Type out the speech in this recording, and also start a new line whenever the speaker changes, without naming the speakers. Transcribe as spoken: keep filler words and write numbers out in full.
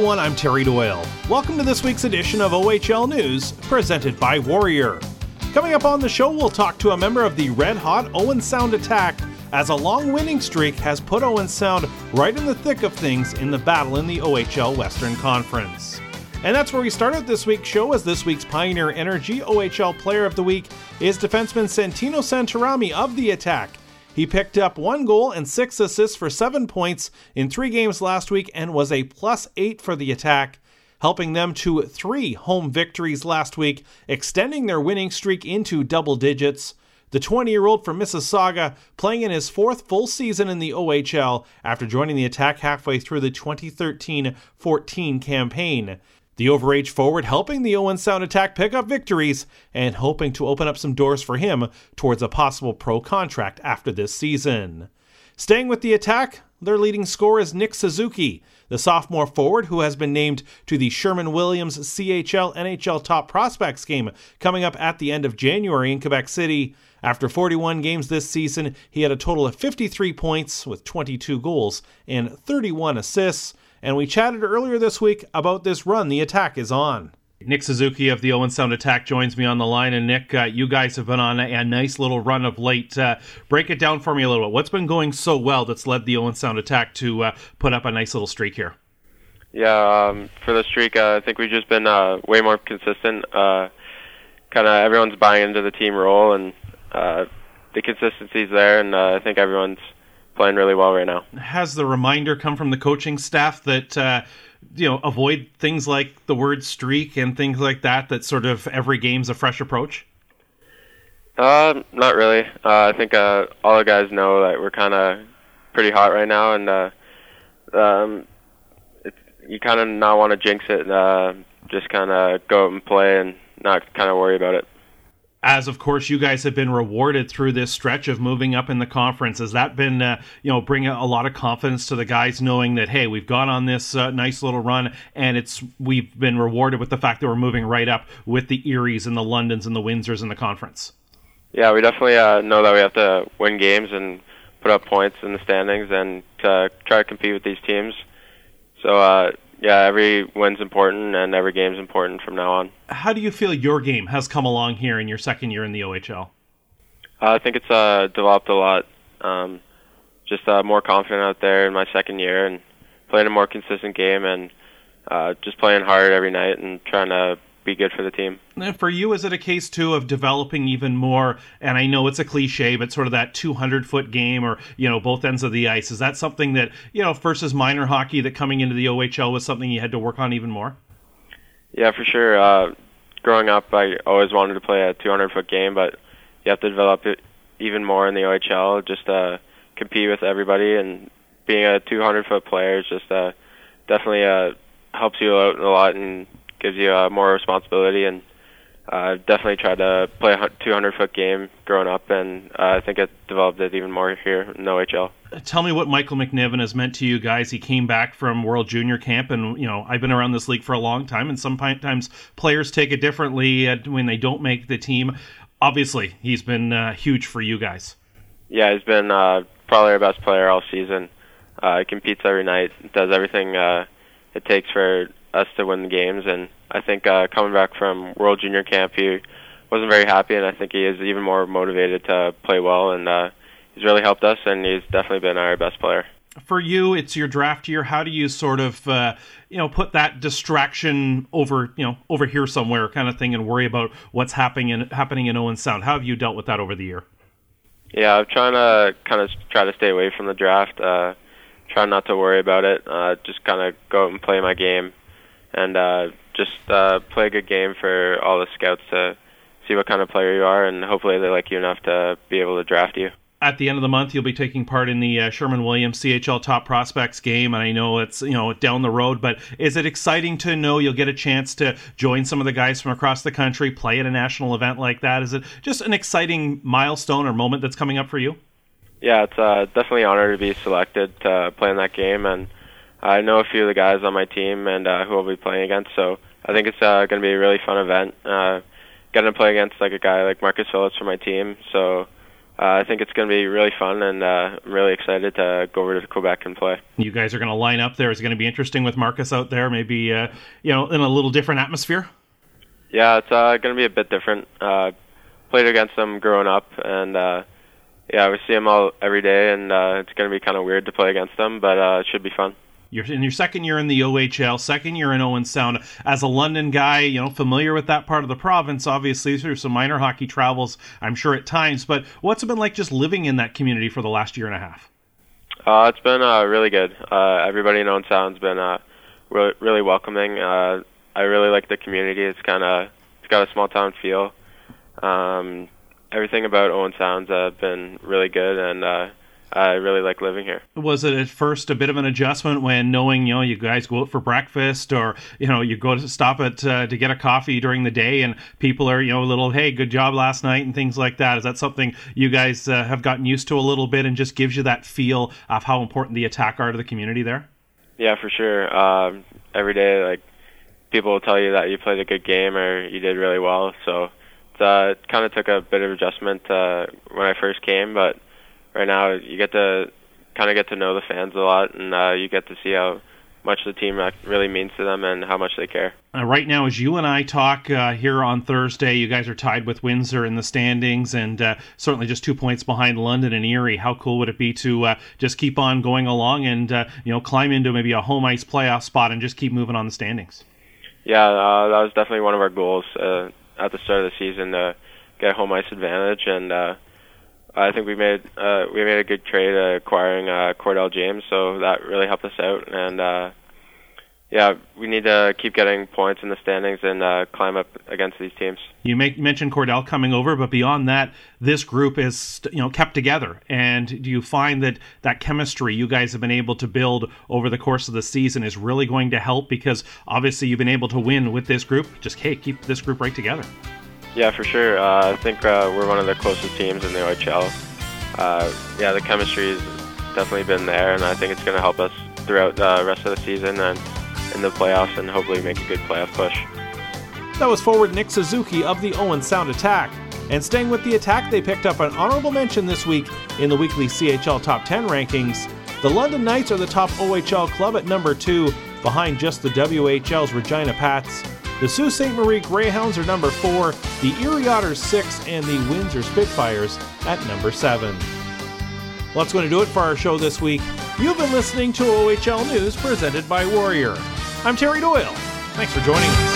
everyone, I'm Terry Doyle. Welcome to this week's edition of O H L News, presented by Warrior. Coming up on the show, we'll talk to a member of the red-hot Owen Sound attack, as a long winning streak has put Owen Sound right in the thick of things in the battle in the O H L Western Conference. And that's where we start out this week's show, as this week's Pioneer Energy O H L Player of the Week is defenseman Santino Santarami of the Attack. He picked up one goal and six assists for seven points in three games last week and was a plus eight for the Attack, helping them to three home victories last week, extending their winning streak into double digits. The twenty-year-old from Mississauga playing in his fourth full season in the O H L after joining the Attack halfway through the twenty thirteen fourteen campaign. The overage forward helping the Owen Sound Attack pick up victories and hoping to open up some doors for him towards a possible pro contract after this season. Staying with the Attack, their leading scorer is Nick Suzuki, the sophomore forward who has been named to the Sherwin-Williams C H L N H L Top Prospects game coming up at the end of January in Quebec City. After forty-one games this season, he had a total of fifty-three points with twenty-two goals and thirty-one assists. And we chatted earlier this week about this run the Attack is on. Nick Suzuki of the Owen Sound Attack joins me on the line. And Nick, uh, you guys have been on a, a nice little run of late. Uh, break it down for me a little bit. What's been going so well that's led the Owen Sound Attack to uh, put up a nice little streak here?
Yeah, um, for the streak, uh, I think we've just been uh, way more consistent. Uh, kind of everyone's buying into the team role, and uh, the consistency's there, and uh, I think everyone's playing really well right now.
Has the reminder come from the coaching staff that, uh, you know, avoid things like the word streak and things like that, that sort of every game's a fresh approach?
Uh, not really. Uh, I think uh, all the guys know that we're kind of pretty hot right now, and uh, um, it's, you kind of not want to jinx it, uh, just kind of go out and play and not kind of worry about it.
As, of course, you guys have been rewarded through this stretch of moving up in the conference. Has that been, uh, you know, bring a, a lot of confidence to the guys knowing that, hey, we've gone on this uh, nice little run and it's we've been rewarded with the fact that we're moving right up with the Eries and the Londons and the Windsors in the conference?
Yeah, we definitely uh, know that we have to win games and put up points in the standings and uh, try to compete with these teams. So, uh, yeah, every win's important and every game's important from now on.
How do you feel your game has come along here in your second year in the O H L?
Uh, I think it's uh, developed a lot. Um, just uh, more confident out there in my second year and playing a more consistent game and uh, just playing hard every night and trying to be good for the team.
And for you, is it a case, too, of developing even more, and I know it's a cliche, but sort of that two hundred foot game or, you know, both ends of the ice, is that something that, you know, versus minor hockey, that coming into the O H L was something you had to work on even more?
Yeah, for sure. Uh, growing up, I always wanted to play a two hundred foot game, but you have to develop it even more in the O H L, just uh, compete with everybody, and being a two hundred foot player is just uh, definitely uh, helps you out a lot and gives you uh, more responsibility, and uh, definitely tried to play a two hundred foot game growing up, and uh, I think it developed it even more here in the O H L.
Tell me what Michael McNiven has meant to you guys. He came back from World Junior Camp, and, you know, I've been around this league for a long time, and sometimes players take it differently when they don't make the team. Obviously, he's been uh, huge for you guys.
Yeah, he's been uh, probably our best player all season. Uh, he competes every night, does everything uh, it takes for us to win the games, and I think uh, coming back from World Junior Camp, he wasn't very happy, and I think he is even more motivated to play well, and uh, he's really helped us, and he's definitely been our best player.
For you, it's your draft year. How do you sort of, uh, you know, put that distraction over, you know, over here somewhere kind of thing and worry about what's happening in, happening in Owen Sound? How have you dealt with that over the year?
Yeah, I'm trying to kind of try to stay away from the draft, uh, try not to worry about it, uh, just kind of go out and play my game, and uh, just uh, play a good game for all the scouts to see what kind of player you are, and hopefully they like you enough to be able to draft you.
At the end of the month, you'll be taking part in the uh, Sherwin-Williams C H L Top Prospects game, and I know it's, you know, down the road, but is it exciting to know you'll get a chance to join some of the guys from across the country, play at a national event like that? Is it just an exciting milestone or moment that's coming up for you?
Yeah, it's uh, definitely an honor to be selected to play in that game, and I know a few of the guys on my team and uh, who I'll be playing against, so I think it's uh, going to be a really fun event. Uh, getting to play against like a guy like Marcus Phillips for my team, so uh, I think it's going to be really fun, and uh, I'm really excited to go over to Quebec and play.
You guys are going to line up there. Is it going to be interesting with Marcus out there, maybe uh, you know, in a little different atmosphere?
Yeah, it's uh, going to be a bit different. Uh, played against him growing up, and uh, yeah, we see him all every day, and uh, it's going to be kind of weird to play against him, but uh, it should be fun.
You're in your second year in the O H L, second year in Owen Sound. As a London guy, you know, familiar with that part of the province, obviously through some minor hockey travels, I'm sure at times. But what's it been like just living in that community for the last year and a half?
Uh, it's been uh, really good. Uh, everybody in Owen Sound's been uh, really, really welcoming. Uh, I really like the community. It's kind of it's got a small town feel. Um, everything about Owen Sound's uh, been really good, and uh, I really like living here. Was it at first a bit of an adjustment when knowing, you know, you guys go out for breakfast, or, you know, you go to stop at uh, to get a coffee during the day, and people are, you know, a little, hey, good job last night, and things like that? Is that something you guys uh, have gotten used to a little bit, and just gives you that feel of how important the Attack are to the community there? Yeah, for sure. Um, every day, like, people will tell you that you played a good game or you did really well. So it's, uh, it kind of took a bit of adjustment uh, when I first came, but right now you get to kind of get to know the fans a lot, and uh, you get to see how much the team really means to them and how much they care. Uh, right now, as you and I talk uh, here on Thursday, you guys are tied with Windsor in the standings, and uh, certainly just two points behind London and Erie. How cool would it be to uh, just keep on going along and uh, you know, climb into maybe a home ice playoff spot and just keep moving on the standings? Yeah, uh, that was definitely one of our goals uh, at the start of the season, to get home ice advantage, and uh, I think we made uh, we made a good trade uh, acquiring uh, Cordell James, so that really helped us out. And uh, yeah, we need to keep getting points in the standings and uh, climb up against these teams. You make, mentioned Cordell coming over, but beyond that, this group is, you know, kept together. And do you find that that chemistry you guys have been able to build over the course of the season is really going to help? Because obviously you've been able to win with this group. Just, hey, keep this group right together. Yeah, for sure. Uh, I think uh, we're one of the closest teams in the O H L. Uh, yeah, the chemistry has definitely been there, and I think it's going to help us throughout the rest of the season and in the playoffs, and hopefully make a good playoff push. That was forward Nick Suzuki of the Owen Sound Attack. And staying with the Attack, they picked up an honorable mention this week in the weekly C H L Top ten rankings. The London Knights are the top O H L club at number two, behind just the W H L's Regina Pats. The Sault Ste. Marie Greyhounds are number four, the Erie Otters six, and the Windsor Spitfires at number seven. Well, that's going to do it for our show this week. You've been listening to O H L News presented by Warrior. I'm Terry Doyle. Thanks for joining us.